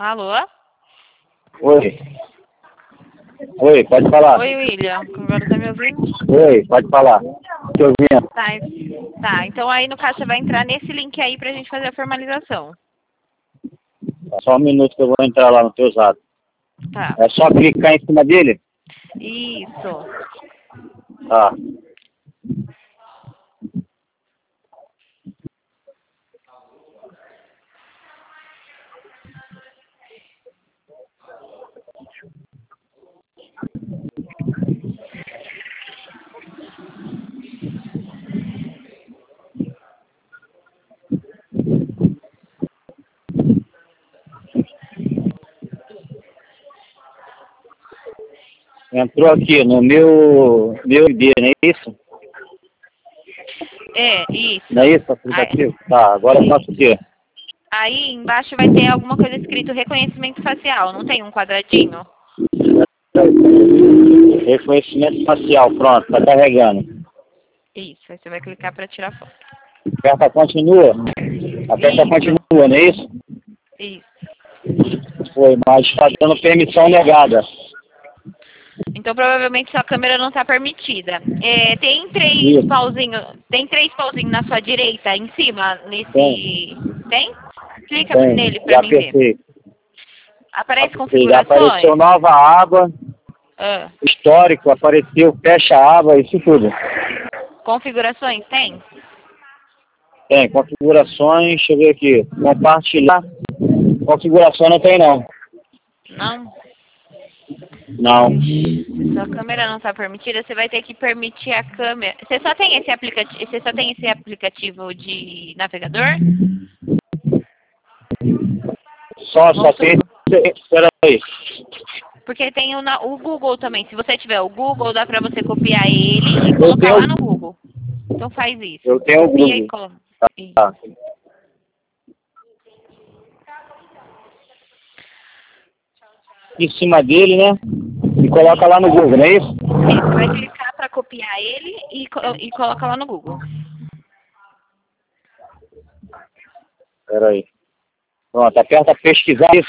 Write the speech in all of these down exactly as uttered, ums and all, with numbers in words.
Alô? Oi. Oi, pode falar. Oi, William. Agora tá me ouvindo? Oi, pode falar. Tô ouvindo. Tá, tá. Então aí no caso você vai entrar nesse link aí pra gente fazer a formalização. Só um minuto que eu vou entrar lá no teu zap. Tá. É só clicar em cima dele? Isso. Tá. Entrou aqui no meu, meu I D, não é isso? É, isso. Não é isso, aplicativo? Aí, tá, agora eu faço o quê? Aí embaixo vai ter alguma coisa escrito reconhecimento facial, não tem um quadradinho? Reconhecimento facial, pronto, tá carregando. Isso, aí você vai clicar para tirar foto. Aperta continua. Aperta Isso. continua, não é isso? Isso. Foi, mas está dando permissão negada. Então provavelmente sua câmera não está permitida. É, tem três Isso. pauzinhos, tem três pauzinhos na sua direita, em cima, nesse... Tem? Tem? Clica Tem. nele para Já mim ver. apertei. Aparece Já configurações? apareceu nova aba, Ah. histórico, apareceu fecha aba, isso tudo. Configurações, tem? Tem, configurações, deixa eu ver aqui, compartilhar, configuração não tem não. Não? Não. Se sua câmera não está permitida, você vai ter que permitir a câmera. Você só tem esse aplicativo, você só tem esse aplicativo de navegador? Só, só tem, espera aí. Porque tem o, na, o Google também. Se você tiver o Google, dá pra você copiar ele e colocar tenho, lá no Google. Então faz isso. Eu tenho o Copia Google. e coloca. Tá. Em cima dele, né? E coloca lá no Google, não é isso? Você vai clicar pra copiar ele e, e coloca lá no Google. Espera aí. Pronto, aperta pesquisar isso.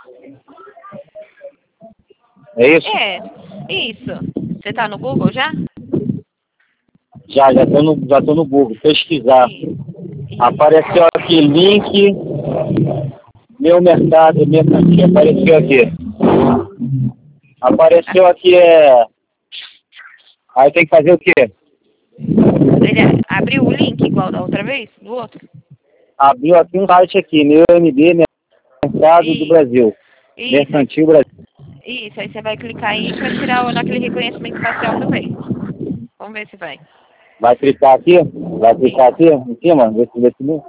É isso? É, isso. Você tá no Google já? Já, já tô no, já tô no Google. Pesquisar. Isso. Apareceu aqui link, meu mercado, mercantil, apareceu aqui. Apareceu aqui, é... Aí tem que fazer o quê? Ele abriu o link igual da outra vez, do outro? Abriu aqui um site aqui, meu M D, Mercado Isso. do Brasil. Isso. Mercantil Brasil. Isso, aí você vai clicar aí para tirar o, naquele reconhecimento facial também. Vamos ver se vai. Vai clicar aqui? Vai clicar aqui em cima? Ver se vê se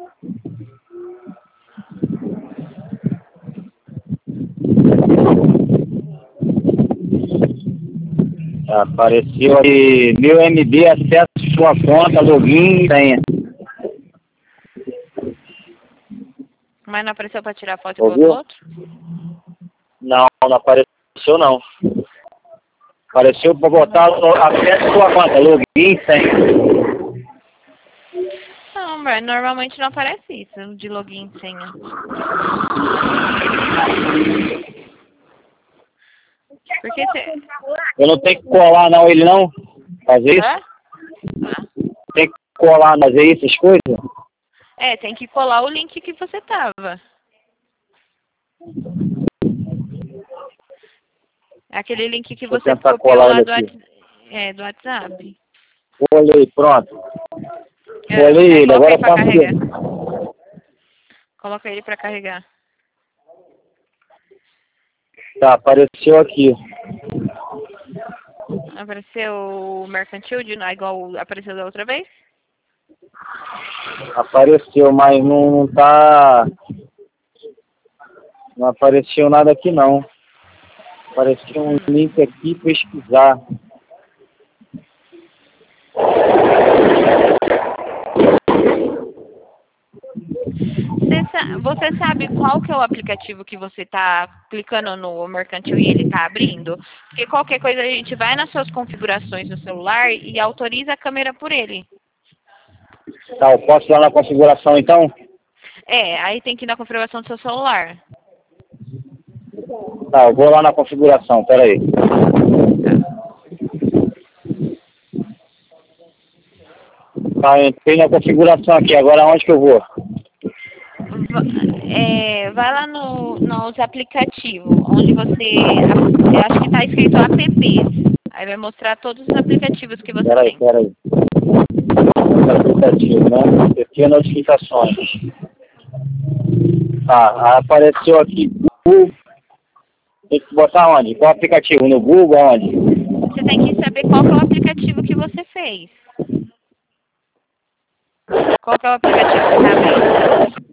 Apareceu aí, meu M D, acessa sua conta, login e senha. Mas não apareceu para tirar foto igual do outro? Não, não apareceu não. Apareceu para botar, acessa sua conta, login e senha. Não, mas normalmente não aparece isso, de login e senha. Porque você... Eu não tenho que colar não, ele não? Fazer isso? Hã? Ah. Tem que colar, fazer essas coisas? É, tem que colar o link que você tava. Aquele link que você copiou lá do, é, do WhatsApp. Colei, pronto. É, Colei ele, agora pra faço carregar. ele. Coloca ele para carregar. Tá, apareceu aqui. Apareceu o mercantil, de, igual apareceu da outra vez? Apareceu, mas não, não tá... Não apareceu nada aqui não. Apareceu um link aqui, pesquisar. Você sabe qual que é o aplicativo que você está clicando no mercantil e ele está abrindo? Porque qualquer coisa a gente vai nas suas configurações no celular e autoriza a câmera por ele. Tá, eu posso ir lá na configuração então? É, aí tem que ir na configuração do seu celular. Tá, eu vou lá na configuração, peraí. Tá, eu entrei na configuração aqui, agora onde que eu vou? É, vai lá no, nos aplicativos, onde você, eu acho que está escrito app. Aí vai mostrar todos os aplicativos que você Peraí, tem. peraí. Aplicativo, né? Aqui é notificações. Tá, apareceu aqui. Google. Tem que botar onde? Qual aplicativo? No Google, onde? Você tem que saber qual que é o aplicativo que você fez. Qual que é o aplicativo que está abrindo?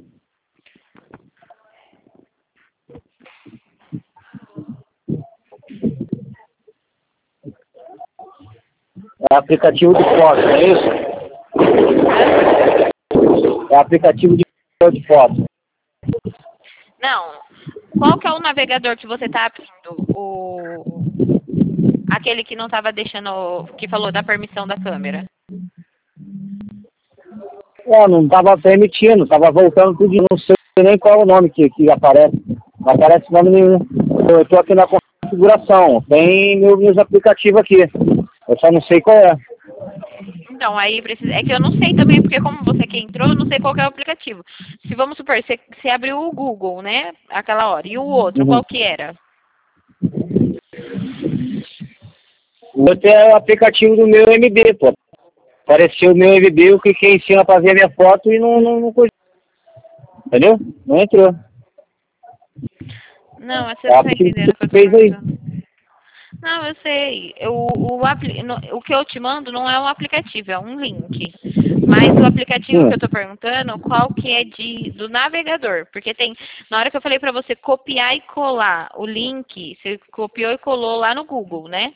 É aplicativo de foto, não é isso? É aplicativo de de foto. Não. Qual que é o navegador que você está abrindo? O... Aquele que não estava deixando... Que falou da permissão da câmera. É, não estava permitindo, estava voltando tudo, não sei nem qual é o nome que, que aparece. Não aparece nome nenhum. Eu estou aqui na configuração, tem meus, meus aplicativos aqui. Eu só não sei qual é. Então, aí precisa... É que eu não sei também, porque como você que entrou, eu não sei qual que é o aplicativo. Se vamos supor, você, você abriu o Google, né? Aquela hora. E o outro, Uhum. qual que era? O outro é o aplicativo do meu M D, pô. Apareceu o meu M D, eu cliquei em cima para ver a minha foto e não, não, não coisa. Entendeu? Não entrou. Não, você É não o tá aplicativo entendendo o que que eu você tô fez aí. perguntando. Não, eu sei. Eu, o, apli... no- o que eu te mando não é um aplicativo, é um link. Mas o aplicativo Hum. que eu tô perguntando, qual que é de do navegador? Porque tem, na hora que eu falei pra você copiar e colar o link, você copiou e colou lá no Google, né?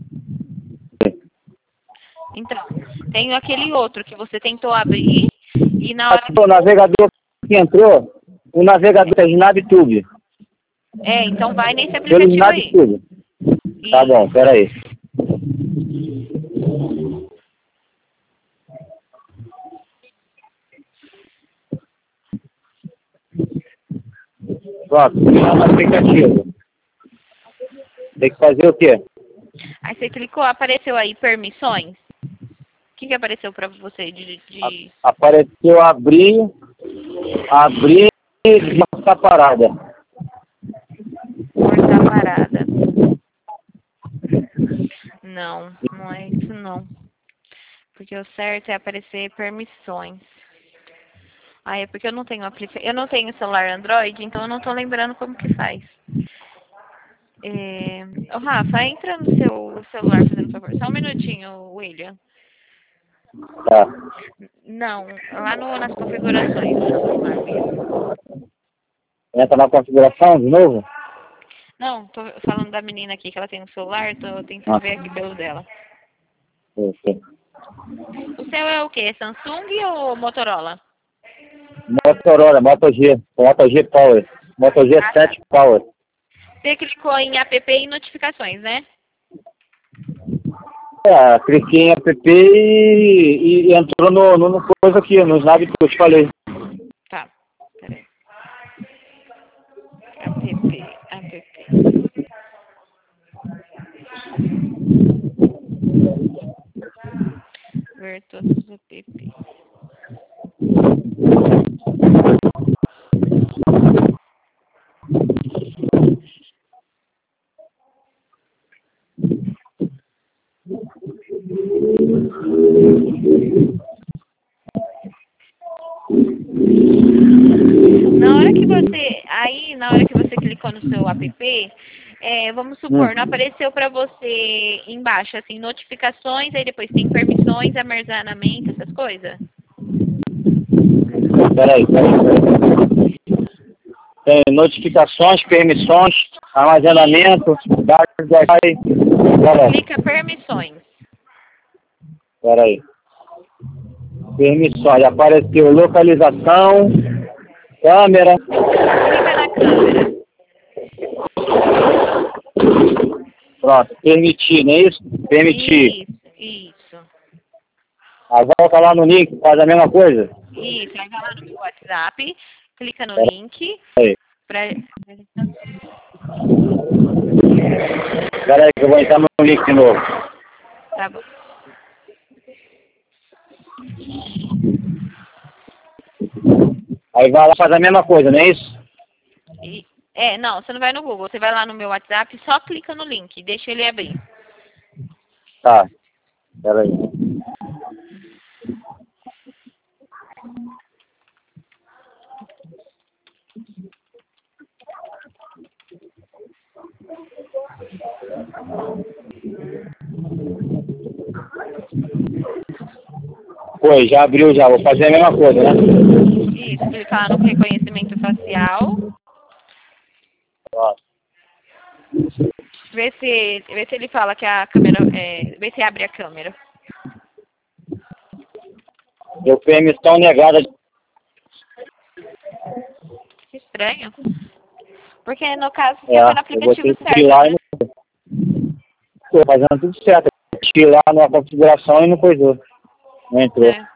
Então, tem aquele outro que você tentou abrir e na hora O navegador que entrou, o navegador é NavTube. é, então vai nesse Pelo aplicativo aí. NavTube. Tá bom, peraí. Pronto, tá no aplicativo. Tem que fazer o quê? Aí você clicou, apareceu aí permissões. O que, que apareceu pra você de, de... Apareceu abrir, abrir e marcar parada. Forçar parada? Não, não é isso não. Porque o certo é aparecer permissões. Ah, é porque eu não tenho aplicativo. Eu não tenho celular Android, então eu não tô lembrando como que faz. É... Ô, Rafa, entra no seu celular, fazendo favor. Só um minutinho, William. Tá. Não, lá no, nas configurações do seu celular mesmo. Entra na configuração de novo? Não, tô falando da menina aqui, que ela tem um celular, tô tentando Ah, ver aqui pelo dela. ok. O seu é o quê? Samsung ou Motorola? Motorola, Moto G, Moto G Power, Moto G sete Power. Você clicou em app e notificações, né? É, cliquei em app e, e entrou no, no, no coisa aqui, nos naves que eu te falei. Tá, peraí. App, app. Ver todos os app. Na hora que você, aí na hora que você clicou no seu app, é, vamos supor, Hum. não apareceu para você embaixo, assim, notificações, aí depois tem permissões, armazenamento, essas coisas? Peraí, peraí, peraí. Tem notificações, permissões, armazenamento, dados do Wi-Fi. Peraí, Clica permissões. peraí. Permissões, apareceu localização, câmera. Clica na câmera. Pronto, permitir, não é isso? Permitir. Isso, isso. Aí volta lá no link, faz a mesma coisa. Isso, aí vai lá no meu WhatsApp, clica no Peraí. link. Pra... Espera aí que eu vou entrar no link de novo. Tá bom. Aí vai lá fazer a mesma coisa, não é isso? E, é, não, você não vai no Google. Você vai lá no meu WhatsApp e só clica no link. Deixa ele abrir. Tá. Espera aí. Foi, já abriu já. Vou fazer a mesma coisa, né? Isso, clicar no reconhecimento facial. Ó. Vê se, vê se ele fala que a câmera. É, vê se abre a câmera. Deu permissão negada. Que estranho. Porque no caso você É, foi no eu vou aplicativo ter que certo, ir lá e né? não... Tô fazendo tudo certo. Eu ir lá na configuração e não coisou. Não entrou. É.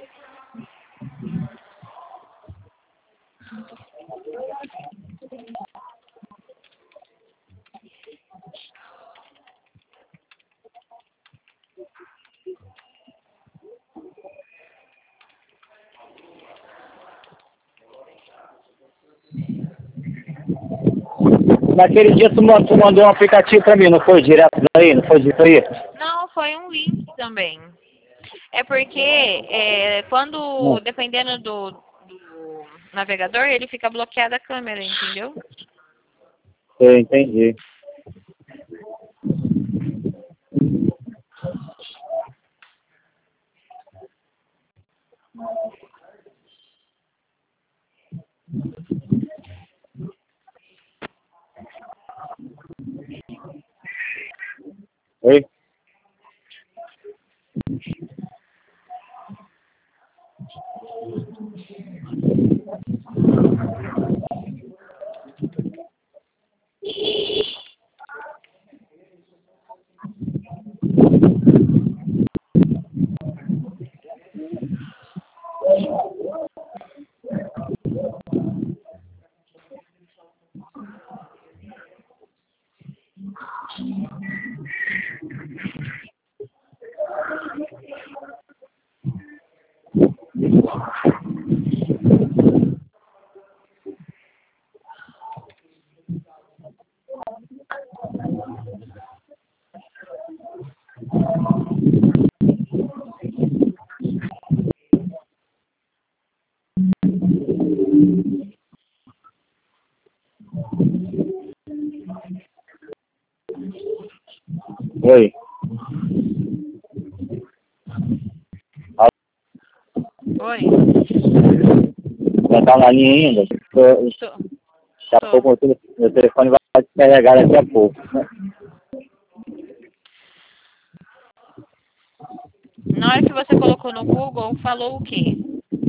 Naquele dia tu mandou, tu mandou um aplicativo pra mim, não foi direto daí? Não foi direto aí? Não, foi um link também. É porque é, quando, Hum, dependendo do, do navegador, ele fica bloqueada a câmera, entendeu? eu entendi. Oi? Oi? Oi? Já tá na linha ainda? Tô- Tô. Daqui a Tô. pouco meu tele- meu telefone vai descarregar daqui a pouco. Na hora que você colocou no Google, falou o quê?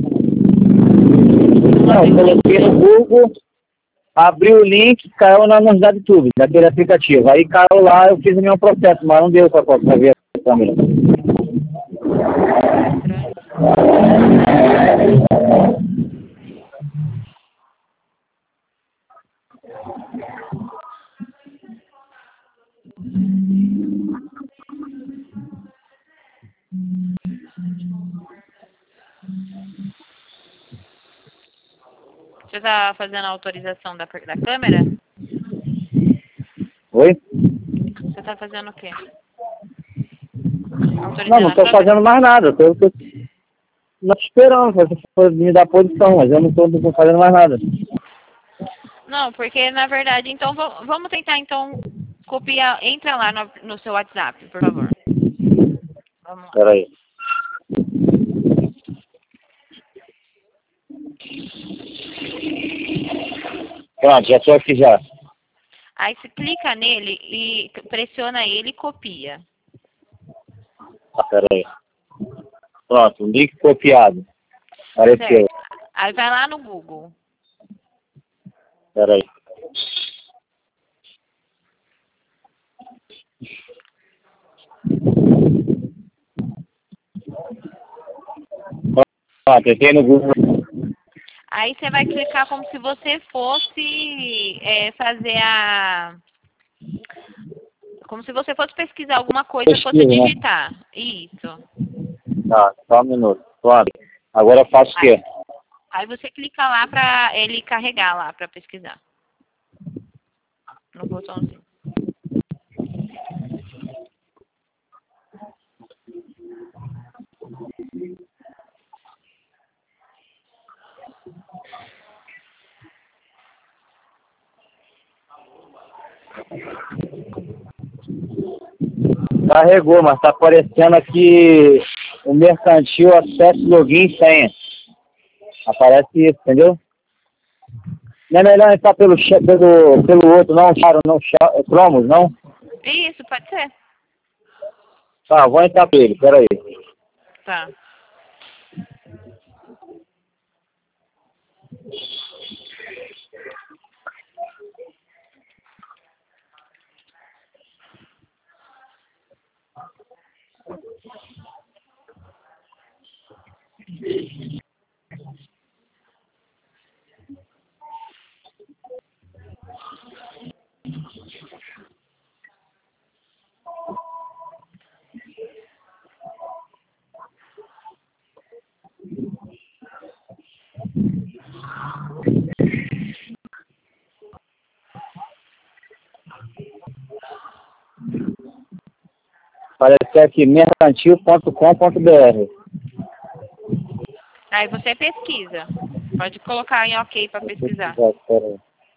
Não Não, abriu eu o link, coloquei né? no Google, abri o link, caiu na novidade tudo, daquele aplicativo. Aí caiu lá, eu fiz o meu processo, mas não deu pra, pra ver a câmera. Que estranho. Você tá fazendo a autorização da, da câmera? Oi? Você tá fazendo o quê? Não, Autorizando não a tô câmera? fazendo mais nada. Tô, tô, não tô esperando, você for me dar posição, mas eu não tô, não tô fazendo mais nada. Não, porque na verdade, então va- vamos tentar então copiar. Entra lá no, no seu WhatsApp, por favor. Vamos lá. Pera aí. Pronto, já tô aqui já. Aí você clica nele e pressiona ele e copia. Ah, pera aí. Pronto, link copiado. Apareceu. Certo. Aí vai lá no Google. Pera aí. Pronto, entrei no Google. Aí você vai clicar como se você fosse é, fazer a Como se você fosse pesquisar alguma coisa, fosse Pesquisa, né? digitar. Isso. Tá, só um minuto. Claro. Agora eu faço o Aí, quê? aí você clica lá pra ele carregar lá, pra pesquisar. No botãozinho. Carregou, mas tá aparecendo aqui o mercantil acesso, login e senha. Aparece isso, entendeu? Não é melhor entrar pelo, che- pelo, pelo outro, não, Charo, não, Charo, Cromos, não? Isso, pode ser. Tá, vou entrar por ele, peraí. Tá. Aparece aqui, mercantil ponto com ponto br. Aí você pesquisa. Pode colocar em OK pra pesquisar. Peraí.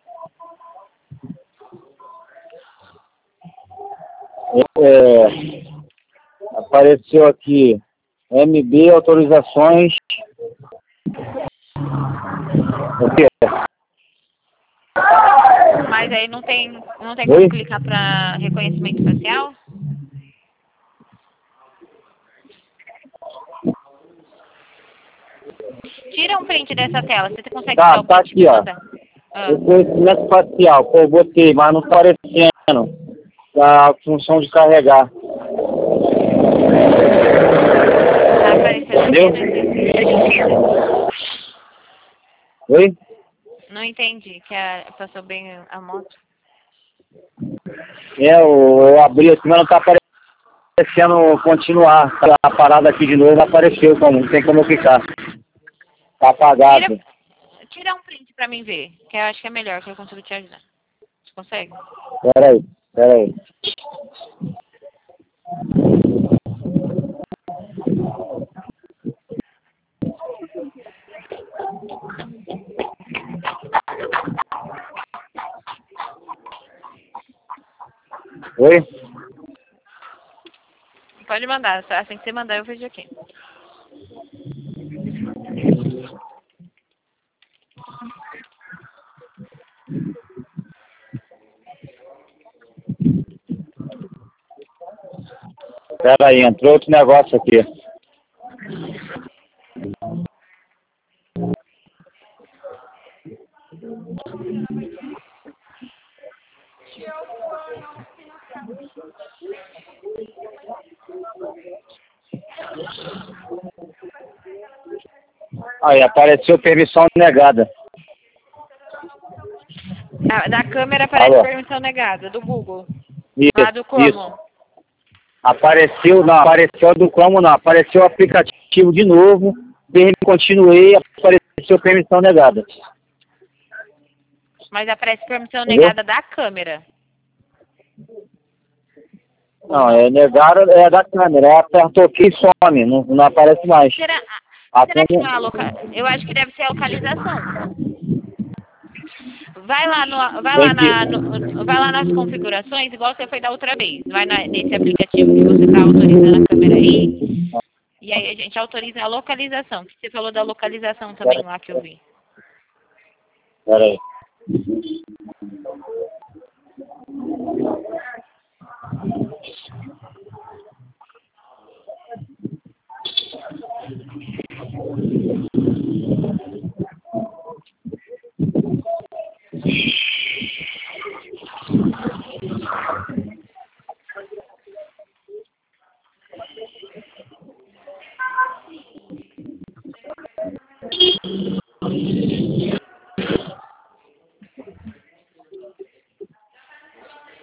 É, apareceu aqui M B autorizações. O quê? Mas aí não tem, não tem Oi? como clicar pra reconhecimento facial? Tira um print dessa tela. Você consegue tirar Tá, o tá print e aqui, me ó. mandar? Ah, Reconhecimento facial. Pô, botei, mas não tá aparecendo a função de carregar. tá aparecendo o quê? Entendeu? Não entendi. Oi? Não entendi, que a, passou bem a moto. É, eu, eu abri aqui, mas não tá aparecendo continuar. A parada aqui de novo apareceu, como, não tem como eu clicar. Tá apagado. Tira, tira um print pra mim ver, que eu acho que é melhor, que eu consigo te ajudar. Você consegue? Peraí, peraí. Oi? Pode mandar, só assim que você mandar eu vejo aqui. Peraí, entrou outro negócio aqui. Aí, apareceu permissão negada. Da, da câmera aparece Alô? permissão negada, do Google. Lá Isso, do isso. Chrome. Apareceu, não, apareceu do como não, apareceu o aplicativo de novo, per- continuei, apareceu permissão negada. Mas aparece permissão Entendeu? negada da câmera. Ou Não, não? é negaram, é da câmera, é apertou aqui e some, não, não aparece mais. Será, A será que não câmera, é a loca... Eu acho que deve ser a localização. Vai lá, no, vai, lá tem que, na, no, vai lá nas configurações, igual você foi da outra vez. Vai na, nesse aplicativo que você está autorizando a câmera aí. E aí a gente autoriza a localização. Que você falou da localização também lá que eu vi. peraí.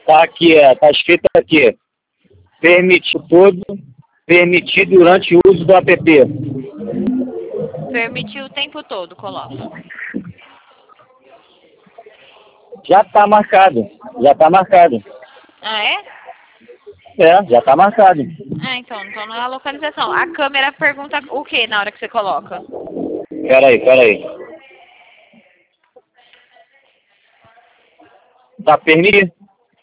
Tá aqui, é, tá escrito aqui. Permitir todo, permitir durante o uso do app. Permitir o tempo todo, coloca. Já tá marcado, já tá marcado. Ah, é? É, já tá marcado. Ah, então, então não é a localização. A câmera pergunta o que na hora que você coloca? Peraí, peraí. Tá permitido?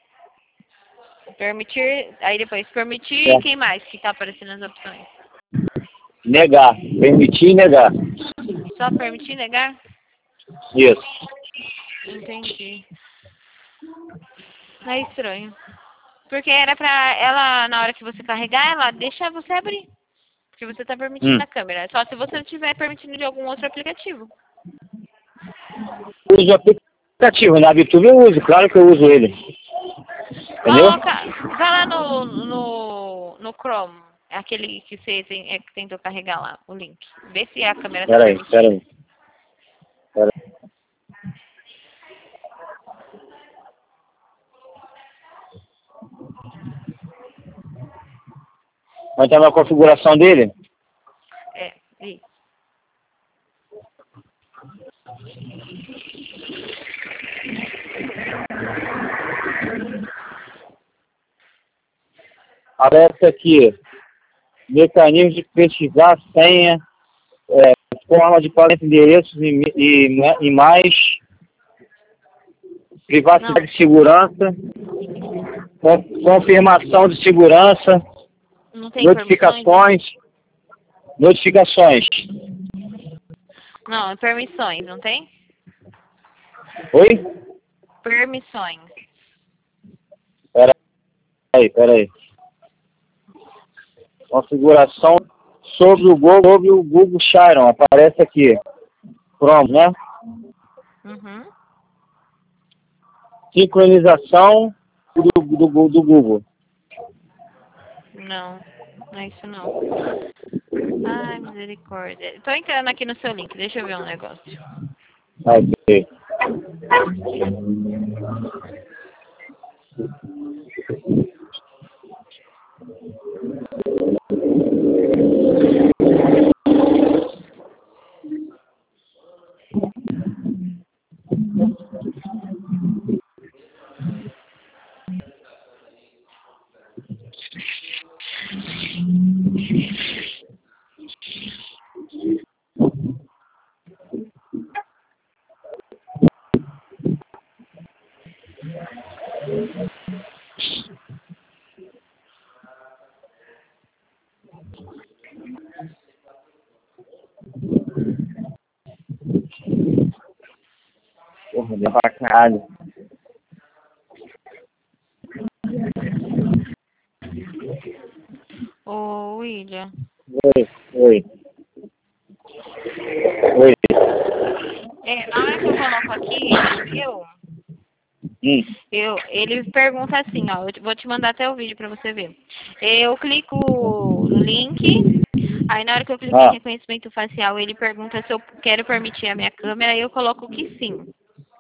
Permitir, aí depois permitir, É. quem mais que tá aparecendo nas opções? Negar. Permitir e negar. Só permitir, negar? Isso. Entendi. É estranho. Porque era pra ela, na hora que você carregar, ela deixa você abrir. Porque você tá permitindo Hum. na câmera. Só se você estiver permitindo de algum outro aplicativo. Uso aplicativo. Na VTube eu uso, claro que eu uso ele. Entendeu? Coloca, vai lá no, no, no Chrome, aquele que você tem, é, que tentou carregar lá, o link. Vê se a câmera tá Peraí, permitida. peraí. Peraí. Vai entrar na configuração dele? É, isso. Aparece aqui. Mecanismo de pesquisar senha, é, forma de pagamento de endereços e, e, e mais, privacidade Não, e segurança, con- confirmação de segurança, não tem permissões? notificações, notificações. Não, é permissões, não tem? Oi? Permissões. Peraí, peraí. Configuração sobre o Google, sobre o Google Chiron, aparece aqui. Pronto, né? Uhum. Sincronização do, do, do, do Google. Não, não é isso não. Ai, misericórdia. Tô entrando aqui no seu link, deixa eu ver um negócio. Ok. Porra, deu pra caralho. Ô, William. Oi, oi. Oi. É, na hora que eu coloco aqui, eu, Hum. eu, ele pergunta assim, ó, eu vou te mandar até o vídeo pra você ver. Eu clico no link, aí na hora que eu clico em Ah, reconhecimento facial, ele pergunta se eu quero permitir a minha câmera, e eu coloco que sim.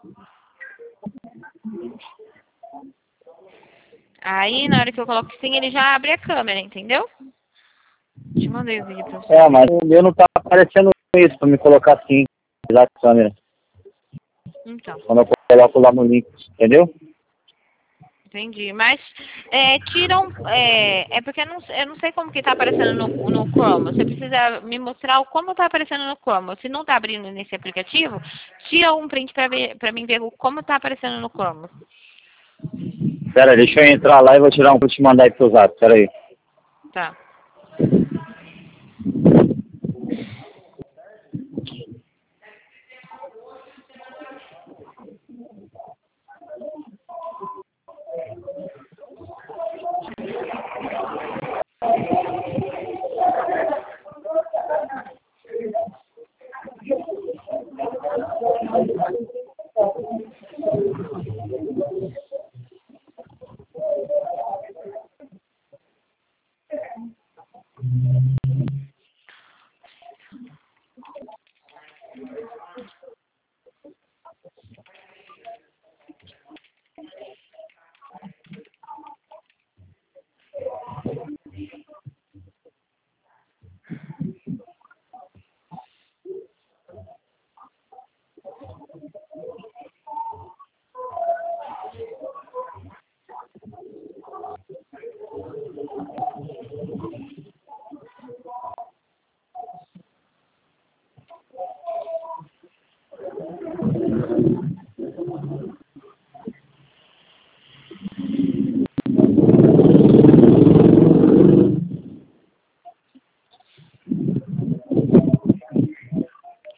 Aí na hora que eu coloco que sim, ele já abre a câmera, entendeu? Te mandei o vídeo pra você é, ver. mas o meu não tá aparecendo isso pra me colocar assim, lá a câmera. Então. Quando eu coloco lá no link, entendeu? Entendi. Mas é, tiram. É, é porque eu não, eu não sei como que tá aparecendo no, no Chrome. Você precisa me mostrar o como tá aparecendo no Chrome. Se não tá abrindo nesse aplicativo, tira um print pra, ver, pra mim ver o como tá aparecendo no Chrome. Pera aí, deixa eu entrar lá e vou tirar um pra te mandar aí pro zap. Pera aí. Tá.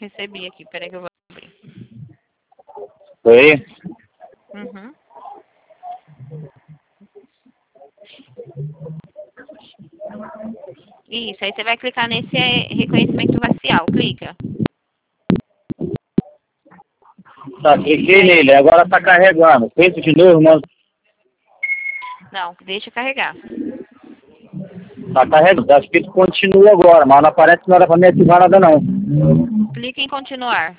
recebi aqui. Peraí que eu vou abrir. Foi? Uhum. Isso, aí você vai clicar nesse é, reconhecimento facial. Clica. Tá, cliquei nele, agora tá carregando. Feito de novo, mano. Não, deixa carregar. Tá carregando, tá escrito continua agora, mas não aparece que não era pra me ativar nada não. Clica em continuar.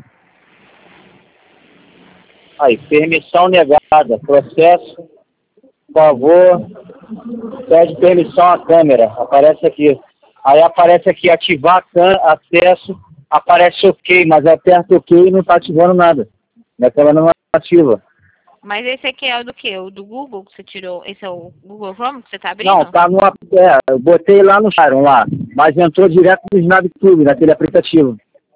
Aí, permissão negada, processo, por favor, pede permissão à câmera, aparece aqui. Aí aparece aqui, ativar acesso, aparece ok, mas eu aperto ok e não tá ativando nada. Minha câmera não é ativa. Mas esse aqui é o do quê? O do Google que você tirou? Esse é o Google Chrome que você tá abrindo? Não, tá no... É, eu botei lá no Sharon lá, mas entrou direto no SnapTube, naquele aplicativo.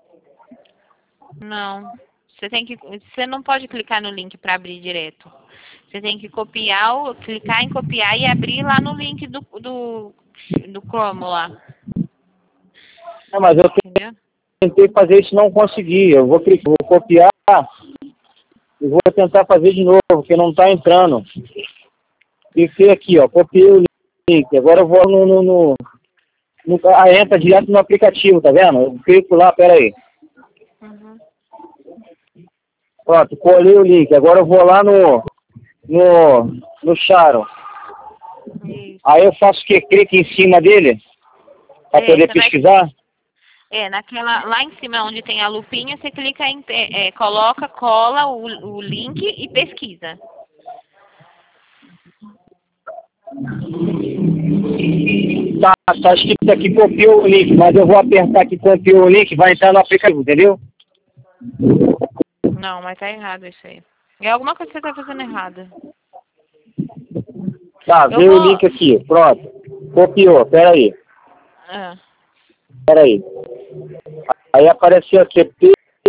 Não. Você tem que, você não pode clicar no link para abrir direto. Você tem que copiar, o, clicar em copiar e abrir lá no link do do, do Chrome lá. Não, mas eu Entendeu? tentei fazer isso e não consegui. Eu vou, clicar, vou copiar e vou tentar fazer de novo, porque não está entrando. Cliquei aqui, ó, copiei o link. Agora eu vou no, no, no, no ah, entra direto no aplicativo, tá vendo? Eu clico lá, pera aí. Uhum. Pronto, colei o link. Agora eu vou lá no no, no Sharon. Isso. Aí eu faço o quê? Clique em cima dele para É, poder você vai- pesquisar? É, naquela, lá em cima onde tem a lupinha, você clica em, é, é, coloca, cola o, o link e pesquisa. Tá, tá escrito aqui, copiou o link, mas eu vou apertar aqui, copiou o link, vai entrar no aplicativo, entendeu? Não, mas tá errado isso aí. É alguma coisa que você tá fazendo errada. Tá, Eu veio vou... o link aqui, pronto. Copiou, pera aí, Ah, pera aí. Aí apareceu aqui, P...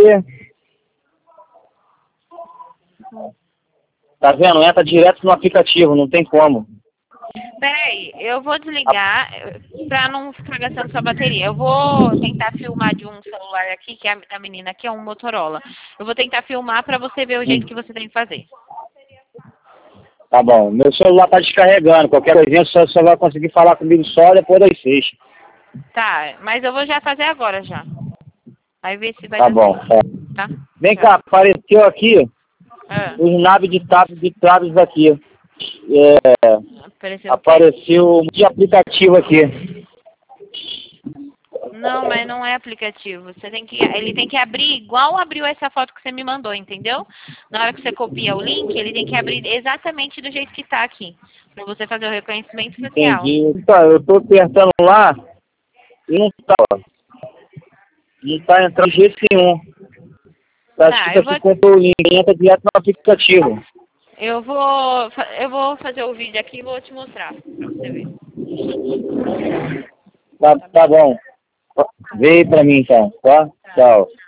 Tá vendo? Entra direto no aplicativo, não tem como. peraí, eu vou desligar eh, pra não ficar gastando sua bateria. Eu vou tentar filmar de um celular aqui, que é a a menina aqui é um Motorola. Eu vou tentar filmar pra você ver o jeito que você tem que fazer. Tá bom, meu celular tá descarregando, qualquer coisinha você só vai conseguir falar comigo só depois das seis. Tá, mas eu vou já fazer agora já. Aí ver se vai Tá dar bom, certo, tá. tá? Vem Tchau. cá, apareceu aqui Ah, os naves de traves de traves aqui. É, apareceu o quê? apareceu um de aplicativo aqui. Não, mas não é aplicativo. Você tem que, ele tem que abrir igual abriu essa foto que você me mandou, entendeu? Na hora que você copia o link, ele tem que abrir exatamente do jeito que tá aqui, pra você fazer o reconhecimento facial. Entendi. Tá, eu tô apertando lá e não tá, ó. Não tá entrando de jeito nenhum. Tá Tá, escrito eu aqui, vou, comprou o link, entra direto no aplicativo. eu vou, fa- eu vou fazer o vídeo aqui e vou te mostrar pra você ver. Tá, tá bom. Veio pra mim então, tá? Tchau.